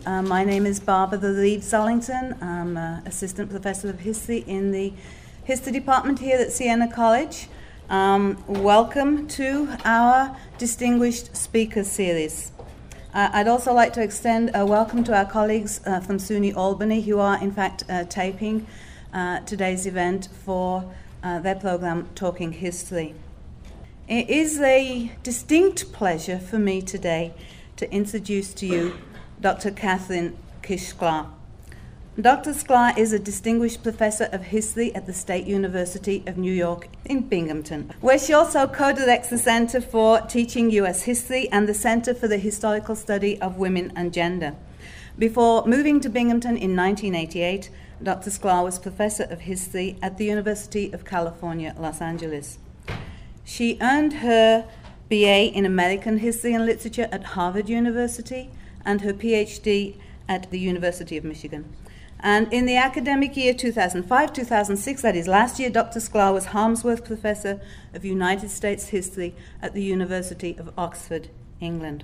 My name is Barbara Reeves-Ellington. I'm Assistant Professor of History in the History Department here at Siena College. Welcome to our Distinguished Speaker Series. I'd also like to extend a welcome to our colleagues from SUNY Albany who are in fact taping today's event for their program Talking History. It is a distinct pleasure for me today to introduce to you Dr. Kathryn Kish-Sklar. Dr. Sklar is a distinguished professor of history at the State University of New York in Binghamton, where she also co-directs the Center for Teaching U.S. History and the Center for the Historical Study of Women and Gender. Before moving to Binghamton in 1988, Dr. Sklar was professor of history at the University of California, Los Angeles. She earned her BA in American History and Literature at Harvard University and her PhD at the University of Michigan. And in the academic year 2005-2006, that is last year, Dr. Sklar was Harmsworth Professor of United States History at the University of Oxford, England.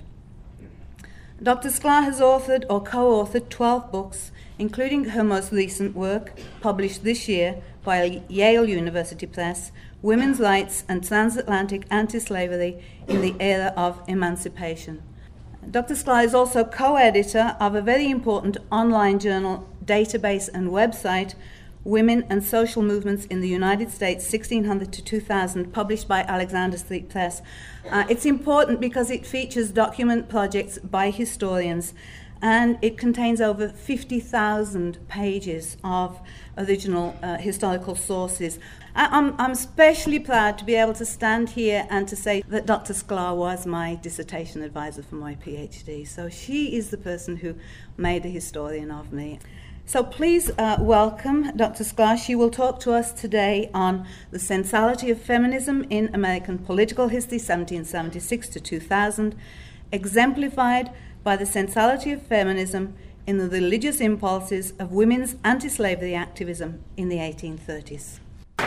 Dr. Sklar has authored or co-authored 12 books, including her most recent work, published this year by Yale University Press, Women's Rights and Transatlantic Anti-Slavery in the Era of Emancipation. Dr. Sklar is also co-editor of a very important online journal database and website, Women and Social Movements in the United States, 1600 to 2000, published by Alexander Street Press. It's important because it features document projects by historians, and it contains over 50,000 pages of original historical sources. I'm especially proud to be able to stand here and to say that Dr. Sklar was my dissertation advisor for my PhD. So she is the person who made a historian of me. So please welcome Dr. Sklar. She will talk to us today on the centrality of feminism in American political history, 1776 to 2000, exemplified by the centrality of feminism in the religious impulses of women's anti-slavery activism in the 1830s.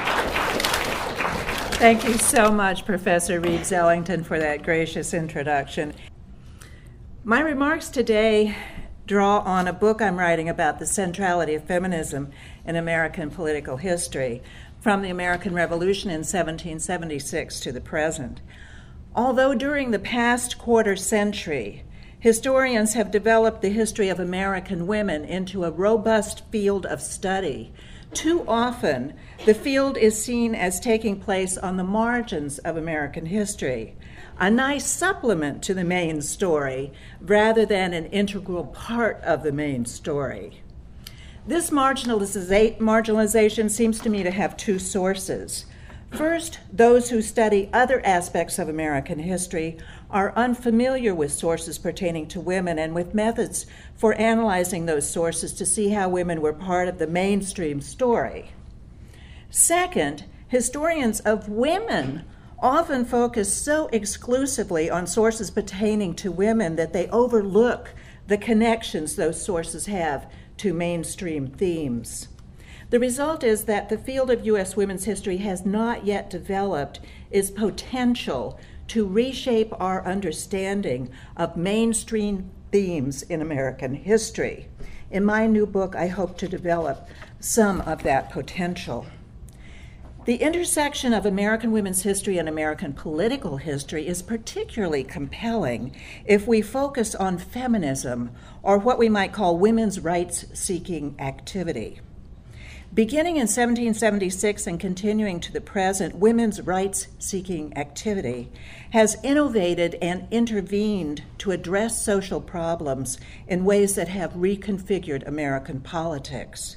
Thank you so much, Professor Reeves-Ellington, for that gracious introduction. My remarks today draw on a book I'm writing about the centrality of feminism in American political history, from the American Revolution in 1776 to the present. Although during the past quarter century, historians have developed the history of American women into a robust field of study, too often the field is seen as taking place on the margins of American history, a nice supplement to the main story rather than an integral part of the main story. This marginalization seems to me to have two sources. First, those who study other aspects of American history are unfamiliar with sources pertaining to women and with methods for analyzing those sources to see how women were part of the mainstream story. Second, historians of women often focus so exclusively on sources pertaining to women that they overlook the connections those sources have to mainstream themes. The result is that the field of U.S. women's history has not yet developed its potential to reshape our understanding of mainstream themes in American history. In my new book, I hope to develop some of that potential. The intersection of American women's history and American political history is particularly compelling if we focus on feminism, or what we might call women's rights-seeking activity. Beginning in 1776 and continuing to the present, women's rights-seeking activity has innovated and intervened to address social problems in ways that have reconfigured American politics.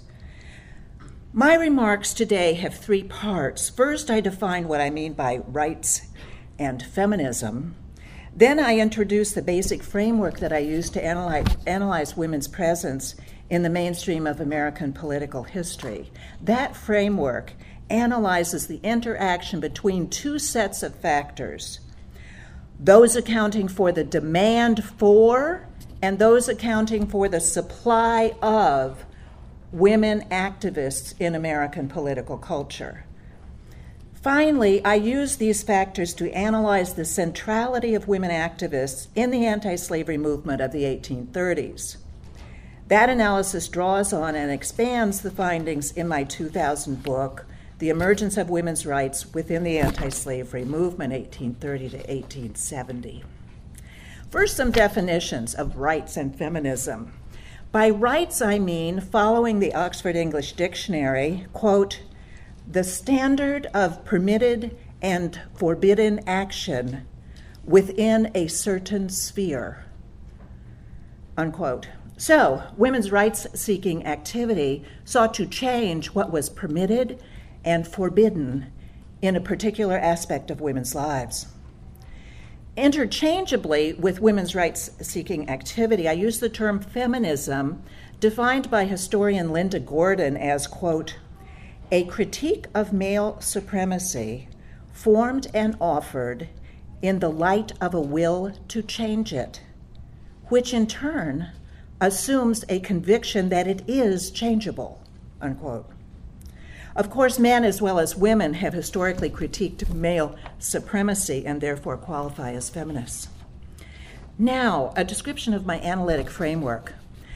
My remarks today have three parts. First, I define what I mean by rights and feminism. Then I introduce the basic framework that I use to analyze women's presence in the mainstream of American political history. That framework analyzes the interaction between two sets of factors, those accounting for the demand for and those accounting for the supply of women activists in American political culture. Finally, I use these factors to analyze the centrality of women activists in the anti-slavery movement of the 1830s. That analysis draws on and expands the findings in my 2000 book, The Emergence of Women's Rights Within the Anti-Slavery Movement, 1830 to 1870. First, some definitions of rights and feminism. By rights, I mean, following the Oxford English Dictionary, quote, the standard of permitted and forbidden action within a certain sphere, unquote. So, women's rights-seeking activity sought to change what was permitted and forbidden in a particular aspect of women's lives. Interchangeably with women's rights-seeking activity, I use the term feminism, defined by historian Linda Gordon as, quote, a critique of male supremacy formed and offered in the light of a will to change it, which in turn assumes a conviction that it is changeable, unquote. Of course, men as well as women have historically critiqued male supremacy and therefore qualify as feminists. Now, a description of my analytic framework.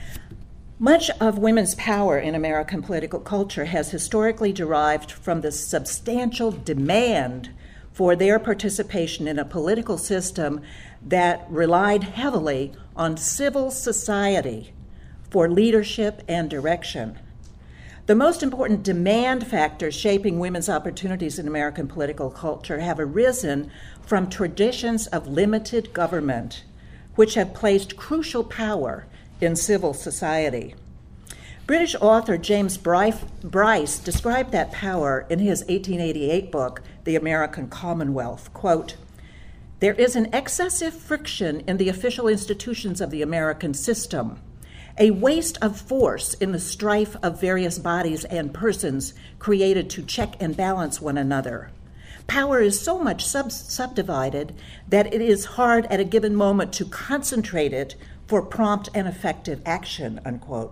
Much of women's power in American political culture has historically derived from the substantial demand for their participation in a political system that relied heavily on civil society for leadership and direction. The most important demand factors shaping women's opportunities in American political culture have arisen from traditions of limited government, which have placed crucial power in civil society. British author James Bryce described that power in his 1888 book, The American Commonwealth, quote, there is an excessive friction in the official institutions of the American system, a waste of force in the strife of various bodies and persons created to check and balance one another. Power is so much subdivided that it is hard at a given moment to concentrate it for prompt and effective action, unquote.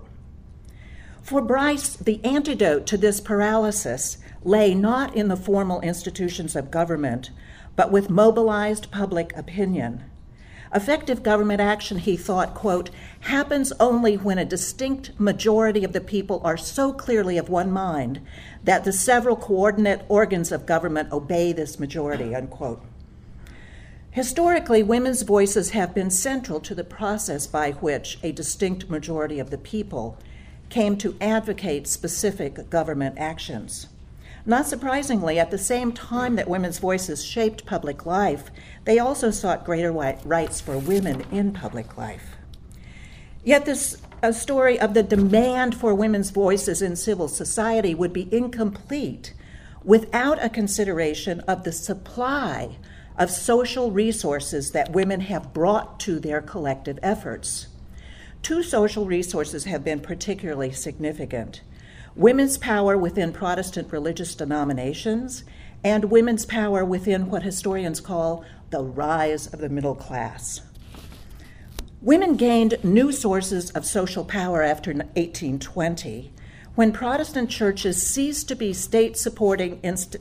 For Bryce, the antidote to this paralysis lay not in the formal institutions of government, but with mobilized public opinion. Effective government action, he thought, quote, happens only when a distinct majority of the people are so clearly of one mind that the several coordinate organs of government obey this majority, unquote. Historically, women's voices have been central to the process by which a distinct majority of the people came to advocate specific government actions. Not surprisingly, at the same time that women's voices shaped public life, they also sought greater rights for women in public life. Yet this story of the demand for women's voices in civil society would be incomplete without a consideration of the supply of social resources that women have brought to their collective efforts. Two social resources have been particularly significant: women's power within Protestant religious denominations and women's power within what historians call the rise of the middle class. Women gained new sources of social power after 1820, when Protestant churches ceased to be state-supported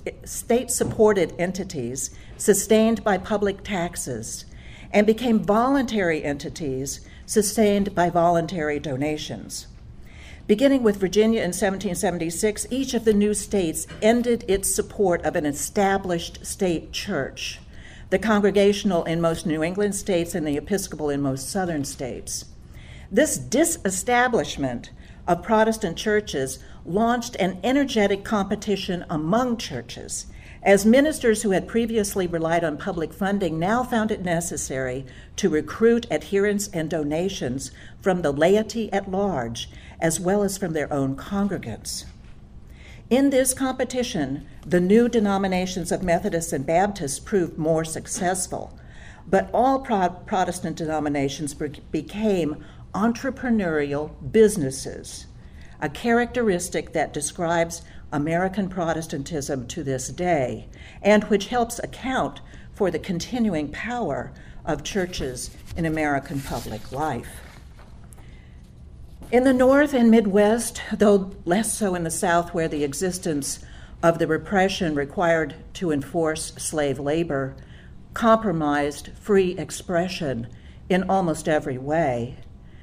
entities sustained by public taxes and became voluntary entities sustained by voluntary donations. Beginning with Virginia in 1776, each of the new states ended its support of an established state church, the Congregational in most New England states and the Episcopal in most Southern states. This disestablishment of Protestant churches launched an energetic competition among churches, as ministers who had previously relied on public funding now found it necessary to recruit adherents and donations from the laity at large, as well as from their own congregants. In this competition, the new denominations of Methodists and Baptists proved more successful, but all Protestant denominations became entrepreneurial businesses, a characteristic that describes American Protestantism to this day, and which helps account for the continuing power of churches in American public life. In the North and Midwest, though less so in the South, where the existence of the repression required to enforce slave labor compromised free expression in almost every way,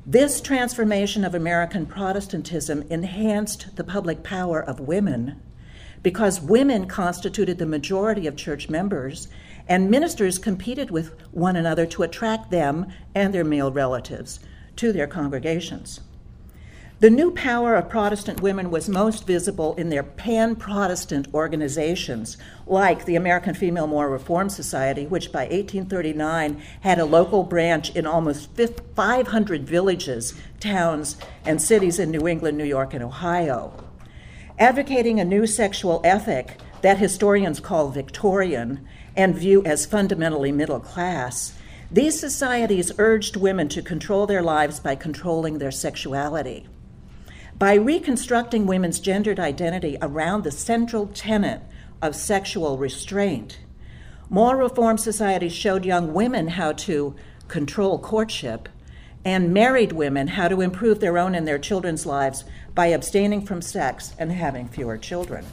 This transformation of American Protestantism enhanced the public power of women because women constituted the majority of church members, and ministers competed with one another to attract them and their male relatives to their congregations. The new power of Protestant women was most visible in their pan-Protestant organizations, like the American Female Moral Reform Society, which by 1839 had a local branch in almost 500 villages, towns, and cities in New England, New York, and Ohio. Advocating a new sexual ethic that historians call Victorian and view as fundamentally middle class, these societies urged women to control their lives by controlling their sexuality. By reconstructing women's gendered identity around the central tenet of sexual restraint, moral reform societies showed young women how to control courtship and married women how to improve their own and their children's lives by abstaining from sex and having fewer children.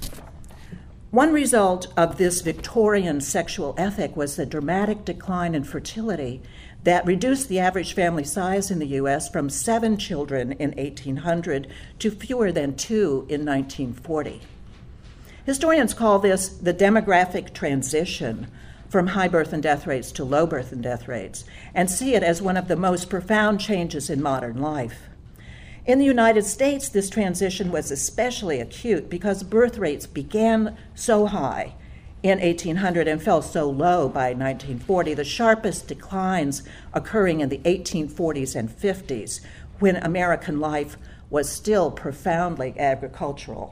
One result of this Victorian sexual ethic was the dramatic decline in fertility that reduced the average family size in the U.S. from 7 children in 1800 to fewer than 2 in 1940. Historians call this the demographic transition from high birth and death rates to low birth and death rates, and see it as one of the most profound changes in modern life. In the United States, this transition was especially acute because birth rates began so high in 1800 and fell so low by 1940, the sharpest declines occurring in the 1840s and 50s, when American life was still profoundly agricultural.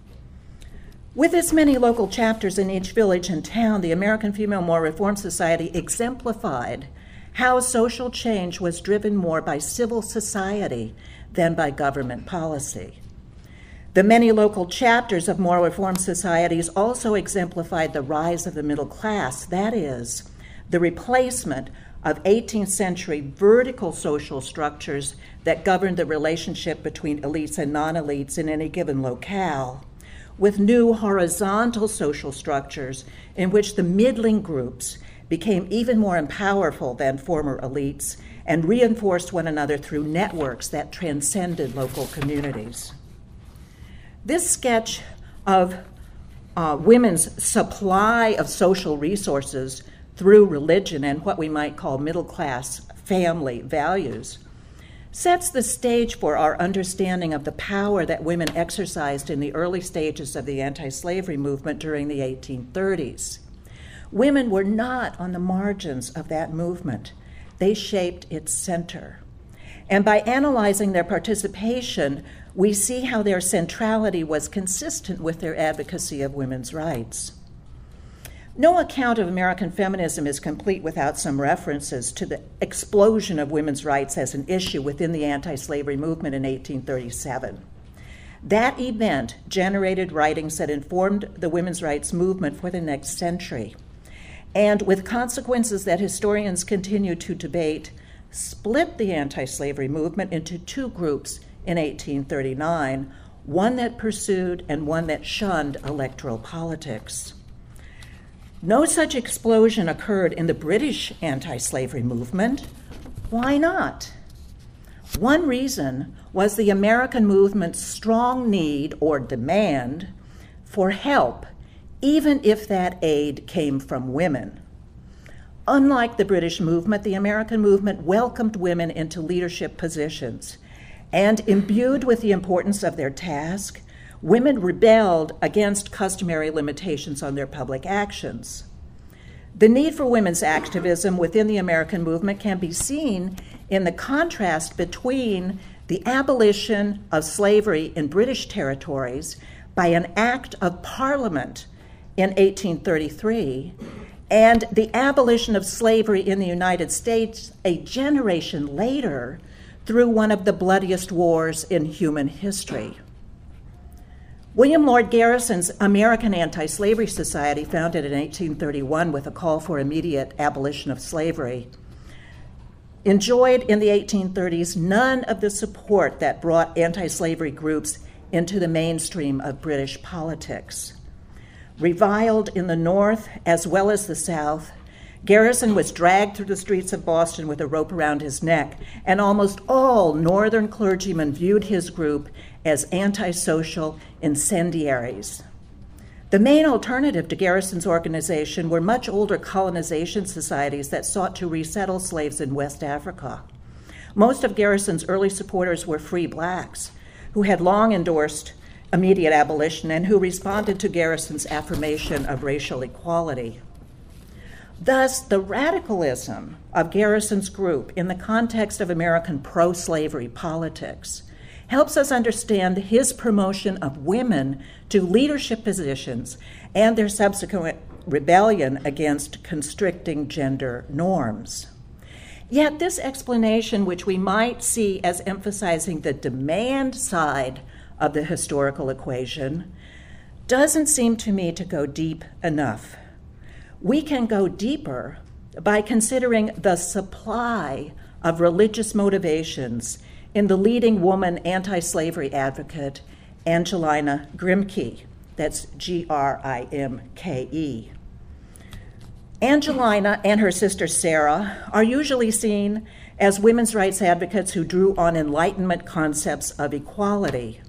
With its many local chapters in each village and town, the American Female Moral Reform Society exemplified how social change was driven more by civil society than by government policy. The many local chapters of moral reform societies also exemplified the rise of the middle class, that is, the replacement of 18th century vertical social structures that governed the relationship between elites and non-elites in any given locale, with new horizontal social structures in which the middling groups became even more powerful than former elites and reinforced one another through networks that transcended local communities. This sketch of women's supply of social resources through religion and what we might call middle-class family values sets the stage for our understanding of the power that women exercised in the early stages of the anti-slavery movement during the 1830s. Women were not on the margins of that movement. They shaped its center. And by analyzing their participation, we see how their centrality was consistent with their advocacy of women's rights. No account of American feminism is complete without some references to the explosion of women's rights as an issue within the anti-slavery movement in 1837. That event generated writings that informed the women's rights movement for the next century, and with consequences that historians continue to debate, split the anti-slavery movement into 2 groups in 1839, one that pursued and one that shunned electoral politics. No such explosion occurred in the British anti-slavery movement. Why not? One reason was the American movement's strong need or demand for help, even if that aid came from women. Unlike the British movement, the American movement welcomed women into leadership positions, and imbued with the importance of their task, women rebelled against customary limitations on their public actions. The need for women's activism within the American movement can be seen in the contrast between the abolition of slavery in British territories by an act of Parliament in 1833 and the abolition of slavery in the United States a generation later through one of the bloodiest wars in human history. William Lord Garrison's American Anti-Slavery Society, founded in 1831 with a call for immediate abolition of slavery, enjoyed in the 1830s none of the support that brought anti-slavery groups into the mainstream of British politics. Reviled in the North as well as the South, Garrison was dragged through the streets of Boston with a rope around his neck, and almost all Northern clergymen viewed his group as antisocial incendiaries. The main alternative to Garrison's organization were much older colonization societies that sought to resettle slaves in West Africa. Most of Garrison's early supporters were free blacks who had long endorsed immediate abolition and who responded to Garrison's affirmation of racial equality. Thus, the radicalism of Garrison's group in the context of American pro-slavery politics helps us understand his promotion of women to leadership positions and their subsequent rebellion against constricting gender norms. Yet this explanation, which we might see as emphasizing the demand side of the historical equation, doesn't seem to me to go deep enough. We can go deeper by considering the supply of religious motivations in the leading woman anti-slavery advocate, Angelina Grimke. That's Grimke. Angelina and her sister Sarah are usually seen as women's rights advocates who drew on Enlightenment concepts of equality.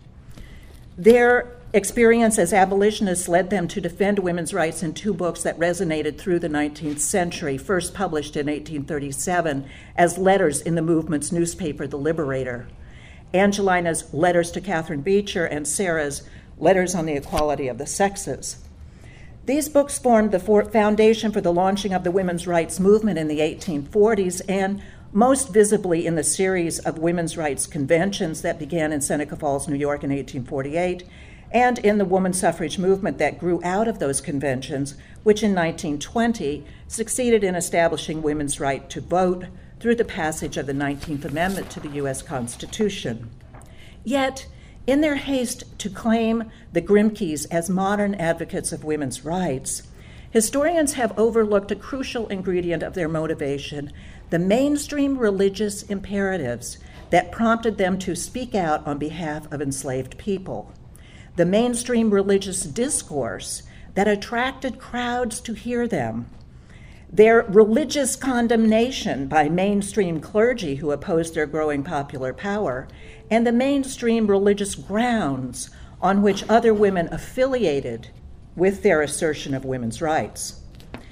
Their experience as abolitionists led them to defend women's rights in two books that resonated through the 19th century, first published in 1837 as letters in the movement's newspaper, The Liberator. Angelina's Letters to Catherine Beecher and Sarah's Letters on the Equality of the Sexes. These books formed the foundation for the launching of the women's rights movement in the 1840s and most visibly in the series of women's rights conventions that began in Seneca Falls, New York in 1848, and in the woman suffrage movement that grew out of those conventions, which in 1920 succeeded in establishing women's right to vote through the passage of the 19th Amendment to the U.S. Constitution. Yet, in their haste to claim the Grimkes as modern advocates of women's rights, historians have overlooked a crucial ingredient of their motivation, the mainstream religious imperatives that prompted them to speak out on behalf of enslaved people. The mainstream religious discourse that attracted crowds to hear them, their religious condemnation by mainstream clergy who opposed their growing popular power, and the mainstream religious grounds on which other women affiliated with their assertion of women's rights.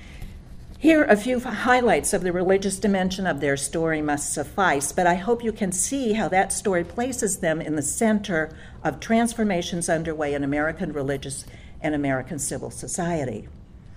Here, a few highlights of the religious dimension of their story must suffice, but I hope you can see how that story places them in the center of transformations underway in American religious and American civil society.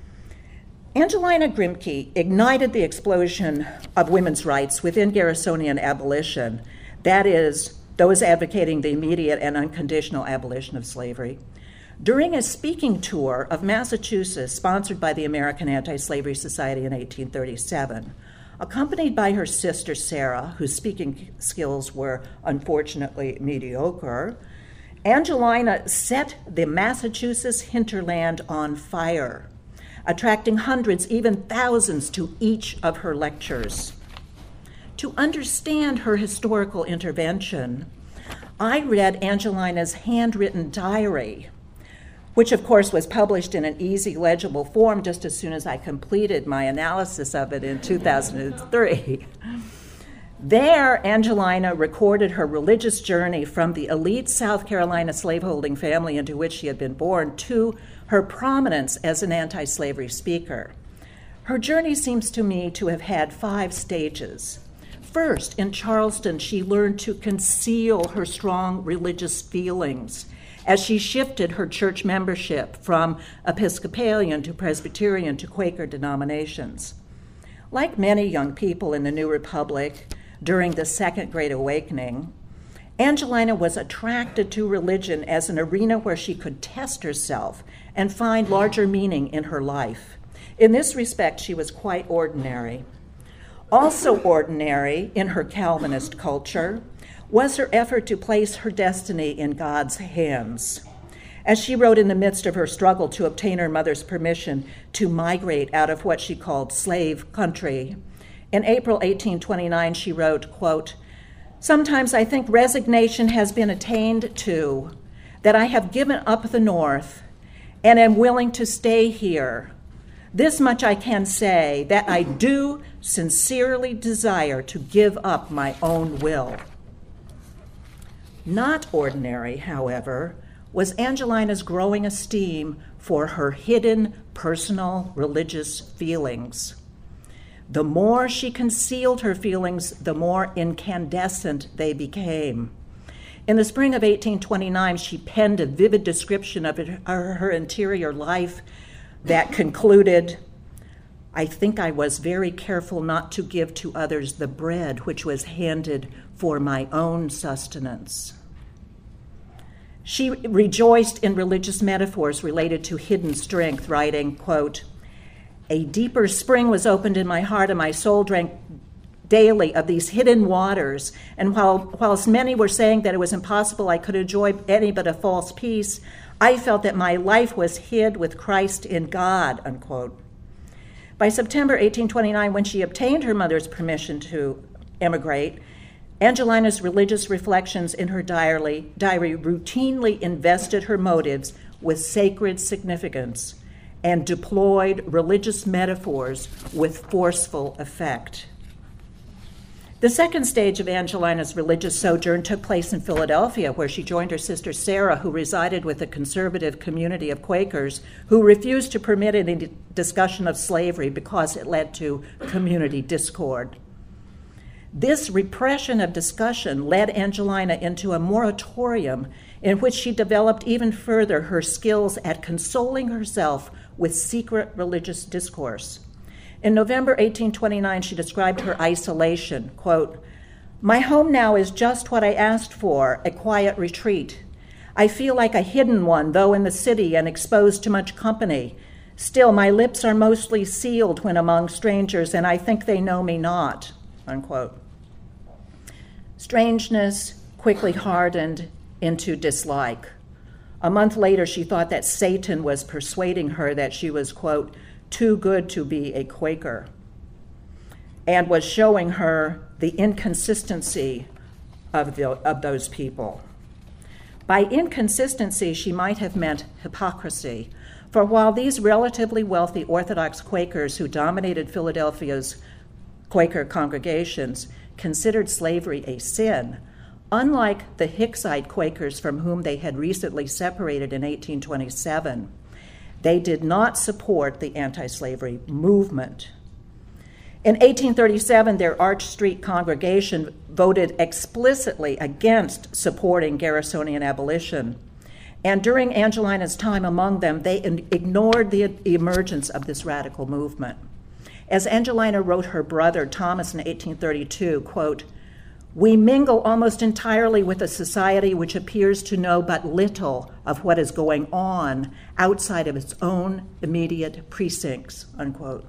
Angelina Grimke ignited the explosion of women's rights within Garrisonian abolition, that is, those advocating the immediate and unconditional abolition of slavery, during a speaking tour of Massachusetts sponsored by the American Anti-Slavery Society in 1837. Accompanied by her sister Sarah, whose speaking skills were unfortunately mediocre, Angelina set the Massachusetts hinterland on fire, attracting hundreds, even thousands, to each of her lectures. To understand her historical intervention, I read Angelina's handwritten diary, which of course was published in an easy, legible form just as soon as I completed my analysis of it in 2003. There, Angelina recorded her religious journey from the elite South Carolina slaveholding family into which she had been born to her prominence as an anti-slavery speaker. Her journey seems to me to have had 5 stages. First, in Charleston, she learned to conceal her strong religious feelings as she shifted her church membership from Episcopalian to Presbyterian to Quaker denominations. Like many young people in the New Republic during the Second Great Awakening, Angelina was attracted to religion as an arena where she could test herself and find larger meaning in her life. In this respect, she was quite ordinary. Also ordinary in her Calvinist culture was her effort to place her destiny in God's hands. As she wrote in the midst of her struggle to obtain her mother's permission to migrate out of what she called slave country, in April 1829 she wrote, quote, "Sometimes I think resignation has been attained to, that I have given up the North and am willing to stay here, This much I can say, that I do sincerely desire to give up my own will. Not ordinary, however, was Angelina's growing esteem for her hidden personal religious feelings. The more she concealed her feelings, the more incandescent they became. In the spring of 1829, she penned a vivid description of her interior life that concluded, "I think I was very careful not to give to others the bread which was handed for my own sustenance." She rejoiced in religious metaphors related to hidden strength, writing, quote, "A deeper spring was opened in my heart, and my soul drank daily of these hidden waters. And whilst many were saying that it was impossible I could enjoy any but a false peace, I felt that my life was hid with Christ in God," unquote. By September 1829, when she obtained her mother's permission to emigrate, Angelina's religious reflections in her diary routinely invested her motives with sacred significance and deployed religious metaphors with forceful effect. The second stage of Angelina's religious sojourn took place in Philadelphia, where she joined her sister Sarah, who resided with a conservative community of Quakers who refused to permit any discussion of slavery because it led to community discord. This repression of discussion led Angelina into a moratorium in which she developed even further her skills at consoling herself with secret religious discourse. In November 1829, she described her isolation, quote, "My home now is just what I asked for, a quiet retreat. I feel like a hidden one, though in the city and exposed to much company. Still, my lips are mostly sealed when among strangers, and I think they know me not," unquote. Strangeness quickly hardened into dislike. A month later, she thought that Satan was persuading her that she was, quote, "too good to be a Quaker," and was showing her the inconsistency of those people. By inconsistency, she might have meant hypocrisy, for while these relatively wealthy Orthodox Quakers who dominated Philadelphia's Quaker congregations considered slavery a sin, unlike the Hicksite Quakers from whom they had recently separated in 1827, they did not support the anti-slavery movement. In 1837, their Arch Street congregation voted explicitly against supporting Garrisonian abolition. And during Angelina's time among them, they ignored the emergence of this radical movement. As Angelina wrote her brother Thomas in 1832, quote, "We mingle almost entirely with a society which appears to know but little of what is going on outside of its own immediate precincts," unquote.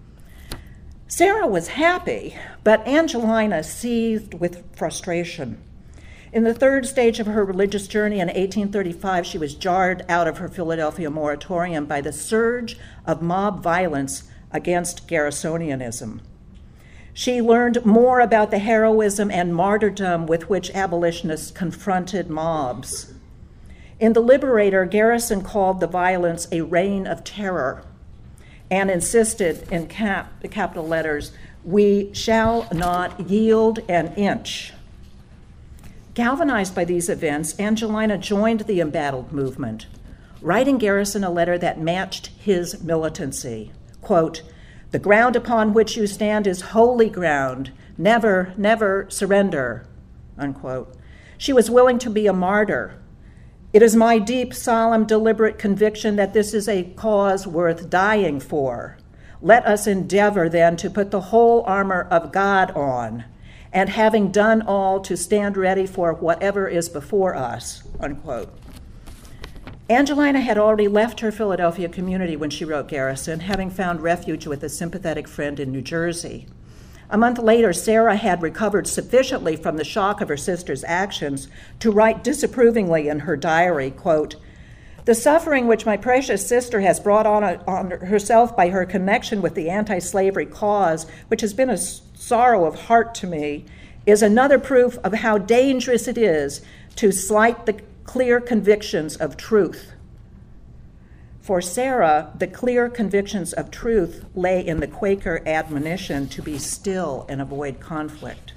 Sarah was happy, but Angelina seethed with frustration. In the third stage of her religious journey in 1835, she was jarred out of her Philadelphia moratorium by the surge of mob violence against Garrisonianism. She learned more about the heroism and martyrdom with which abolitionists confronted mobs. In The Liberator, Garrison called the violence a reign of terror and insisted in capital letters, "We shall not yield an inch." Galvanized by these events, Angelina joined the embattled movement, writing Garrison a letter that matched his militancy. Quote, "The ground upon which you stand is holy ground. Never, never surrender," unquote. She was willing to be a martyr. "It is my deep, solemn, deliberate conviction that this is a cause worth dying for. Let us endeavor, then, to put the whole armor of God on, and having done all, to stand ready for whatever is before us," unquote. Angelina had already left her Philadelphia community when she wrote Garrison, having found refuge with a sympathetic friend in New Jersey. A month later, Sarah had recovered sufficiently from the shock of her sister's actions to write disapprovingly in her diary, quote, "The suffering which my precious sister has brought on herself by her connection with the anti-slavery cause, which has been a sorrow of heart to me, is another proof of how dangerous it is to slight the clear convictions of truth." For Sarah, the clear convictions of truth lay in the Quaker admonition to be still and avoid conflict.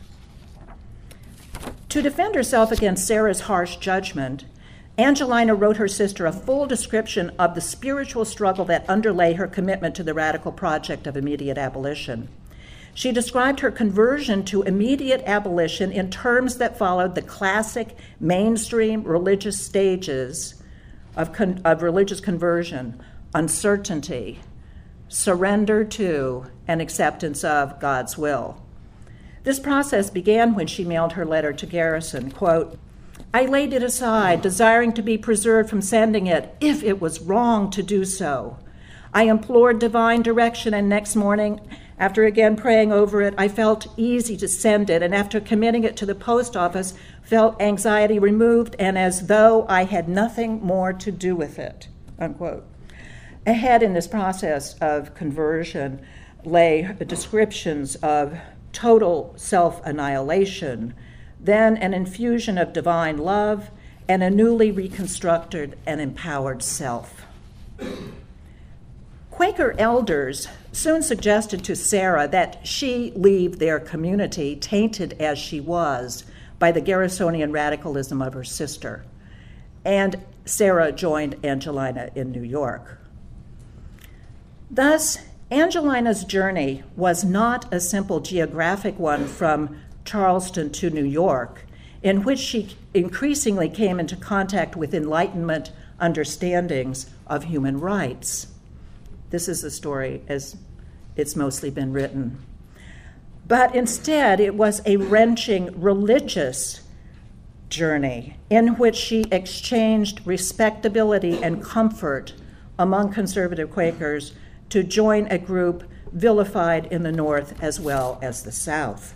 To defend herself against Sarah's harsh judgment, Angelina wrote her sister a full description of the spiritual struggle that underlay her commitment to the radical project of immediate abolition. She described her conversion to immediate abolition in terms that followed the classic mainstream religious stages of religious conversion: uncertainty, surrender to, and acceptance of God's will. This process began when she mailed her letter to Garrison, quote, "I laid it aside, desiring to be preserved from sending it, if it was wrong to do so. I implored divine direction, and next morning, after again praying over it, I felt easy to send it, and after committing it to the post office, felt anxiety removed and as though I had nothing more to do with it," unquote. Ahead in this process of conversion lay descriptions of total self-annihilation, then an infusion of divine love, and a newly reconstructed and empowered self. Quaker elders soon suggested to Sarah that she leave their community, tainted as she was by the Garrisonian radicalism of her sister, and Sarah joined Angelina in New York. Thus, Angelina's journey was not a simple geographic one from Charleston to New York, in which she increasingly came into contact with Enlightenment understandings of human rights. This is the story as it's mostly been written. But instead, it was a wrenching religious journey in which she exchanged respectability and comfort among conservative Quakers to join a group vilified in the North as well as the South.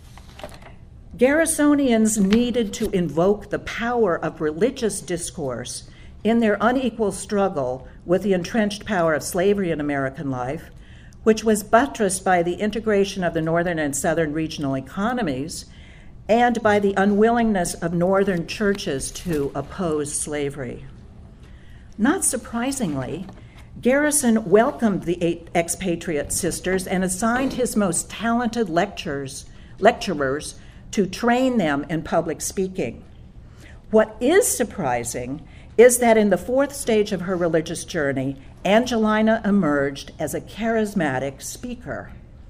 Garrisonians needed to invoke the power of religious discourse in their unequal struggle with the entrenched power of slavery in American life, which was buttressed by the integration of the Northern and Southern regional economies and by the unwillingness of Northern churches to oppose slavery. Not surprisingly, Garrison welcomed the expatriate sisters and assigned his most talented lecturers to train them in public speaking. What is surprising is that in the fourth stage of her religious journey, Angelina emerged as a charismatic speaker.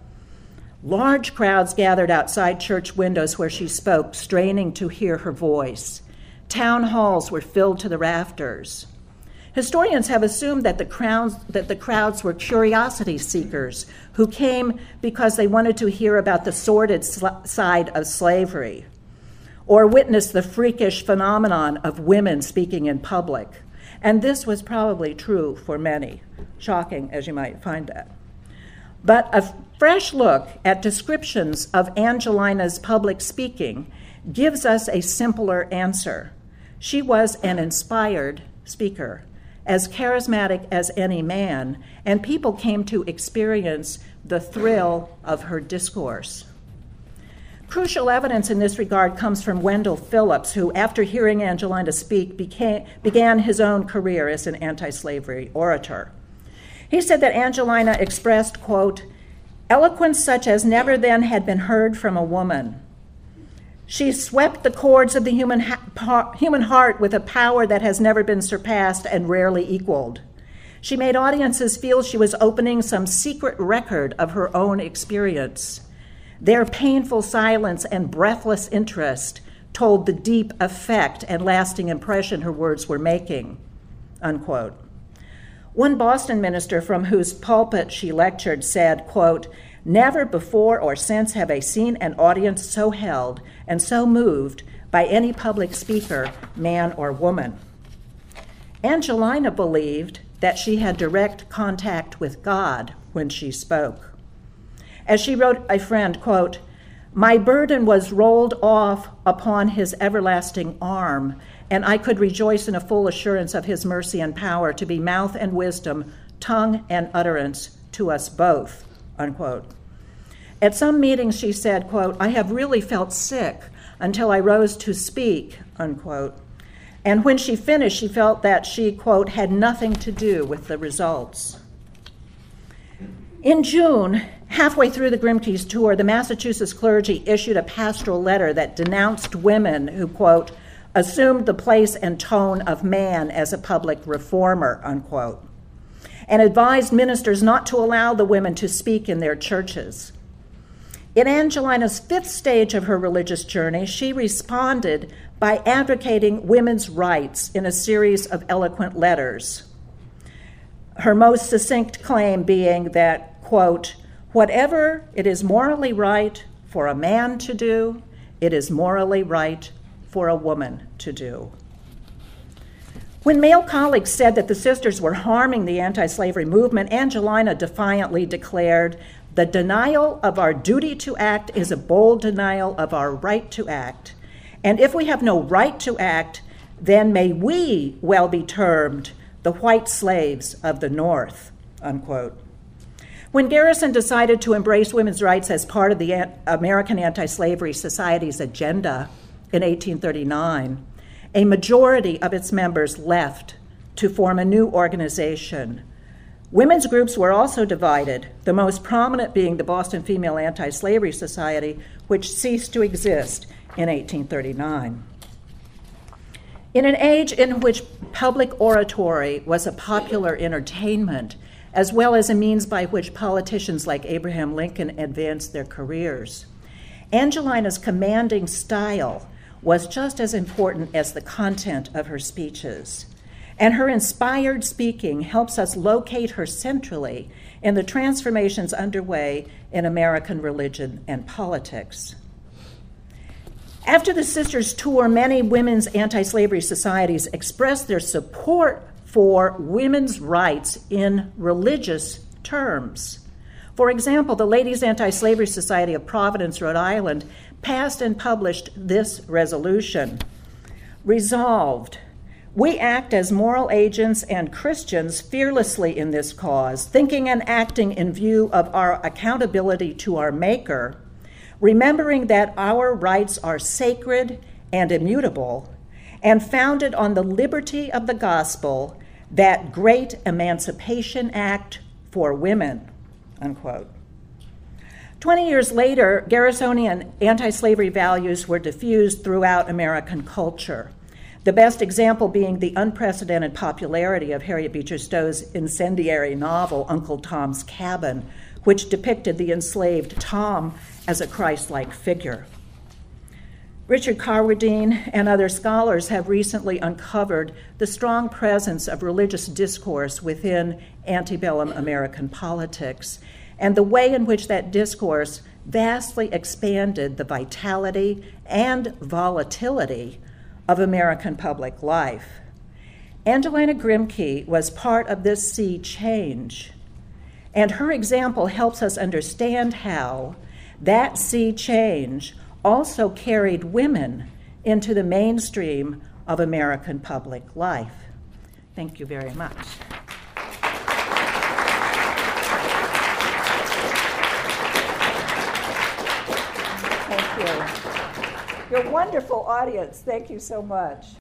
Large crowds gathered outside church windows where she spoke, straining to hear her voice. Town halls were filled to the rafters. Historians have assumed that the crowds were curiosity seekers who came because they wanted to hear about the sordid side of slavery or witness the freakish phenomenon of women speaking in public. And this was probably true for many, shocking as you might find that. But a fresh look at descriptions of Angelina's public speaking gives us a simpler answer. She was an inspired speaker, as charismatic as any man, and people came to experience the thrill of her discourse. Crucial evidence in this regard comes from Wendell Phillips, who, after hearing Angelina speak, began his own career as an anti-slavery orator. He said that Angelina expressed, quote, "eloquence such as never then had been heard from a woman. She swept the chords of the human heart with a power that has never been surpassed and rarely equaled. She made audiences feel she was opening some secret record of her own experience. Their painful silence and breathless interest told the deep effect and lasting impression her words were making," unquote. One Boston minister from whose pulpit she lectured said, quote, "Never before or since have I seen an audience so held and so moved by any public speaker, man or woman." Angelina believed that she had direct contact with God when she spoke. As she wrote a friend, quote, "My burden was rolled off upon his everlasting arm, and I could rejoice in a full assurance of his mercy and power to be mouth and wisdom, tongue and utterance to us both," unquote. At some meetings she said, quote, "I have really felt sick until I rose to speak," unquote. And when she finished, she felt that she, quote, had nothing to do with the results. In June, halfway through the Grimke's tour, the Massachusetts clergy issued a pastoral letter that denounced women who, quote, assumed the place and tone of man as a public reformer, unquote, and advised ministers not to allow the women to speak in their churches. In Angelina's fifth stage of her religious journey, she responded by advocating women's rights in a series of eloquent letters. Her most succinct claim being that, quote, whatever it is morally right for a man to do, it is morally right for a woman to do. When male colleagues said that the sisters were harming the anti-slavery movement, Angelina defiantly declared, the denial of our duty to act is a bold denial of our right to act. And if we have no right to act, then may we well be termed the white slaves of the North, unquote. When Garrison decided to embrace women's rights as part of the American Anti-Slavery Society's agenda in 1839, a majority of its members left to form a new organization. Women's groups were also divided, the most prominent being the Boston Female Anti-Slavery Society, which ceased to exist in 1839. In an age in which public oratory was a popular entertainment, as well as a means by which politicians like Abraham Lincoln advanced their careers, Angelina's commanding style was just as important as the content of her speeches. And her inspired speaking helps us locate her centrally in the transformations underway in American religion and politics. After the sisters' tour, many women's anti-slavery societies expressed their support for women's rights in religious terms. For example, the Ladies' Anti-Slavery Society of Providence, Rhode Island, passed and published this resolution. Resolved, we act as moral agents and Christians fearlessly in this cause, thinking and acting in view of our accountability to our Maker, remembering that our rights are sacred and immutable, and founded on the liberty of the gospel, that great Emancipation Act for women, unquote. 20 years later, Garrisonian anti-slavery values were diffused throughout American culture, the best example being the unprecedented popularity of Harriet Beecher Stowe's incendiary novel, Uncle Tom's Cabin, which depicted the enslaved Tom as a Christ-like figure. Richard Carradine and other scholars have recently uncovered the strong presence of religious discourse within antebellum American politics, and the way in which that discourse vastly expanded the vitality and volatility of American public life. Angelina Grimke was part of this sea change, and her example helps us understand how that sea change also carried women into the mainstream of American public life. Thank you very much. Thank you. You're a wonderful audience. Thank you so much.